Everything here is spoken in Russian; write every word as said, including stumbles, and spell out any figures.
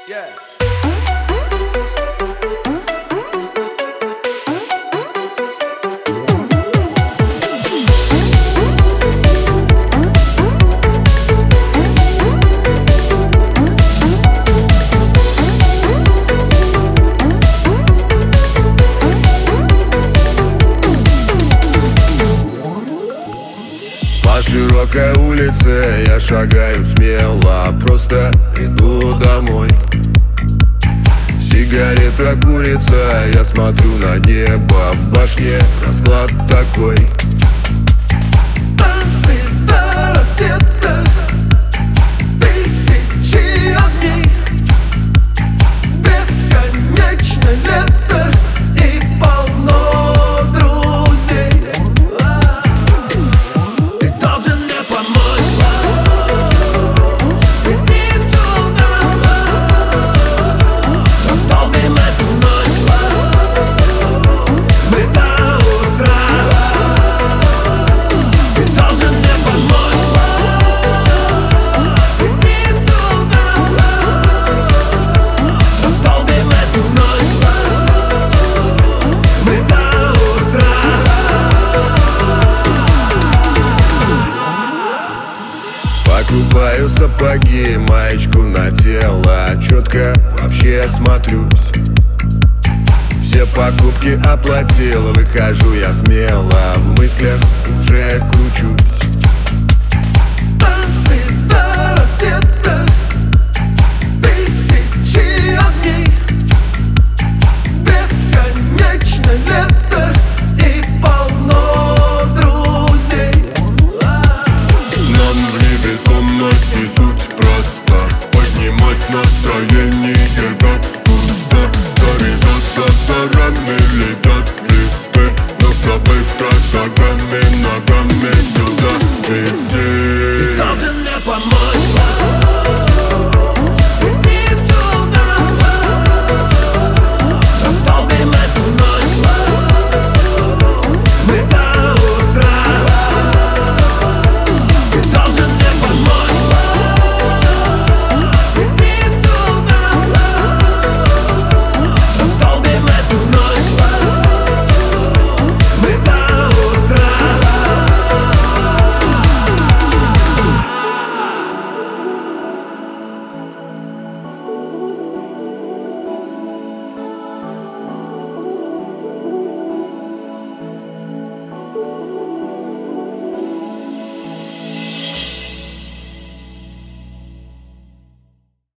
Yeah. По широкой улице я шагаю смело, просто иду домой. Сигарета курица, я смотрю на небо, в башне расклад такой. Танцы до рассвета, тысячи огней, бесконечно лето и полно друзей. Ты должен мне помочь, иди сюда, раздолбим эту ночь, мы до утра. Ты должен мне помочь, иди сюда, раздолбим эту ночь, мы до утра. Покупаю сапоги, маечку на тело, четко вообще смотрюсь. Все покупки оплатил, выхожу я смело, в мыслях уже кручусь. Танцы до рассвета, тысячи огней, бесконечно лето и полно друзей. Нам в невесомости суть проста: поднимать настроение.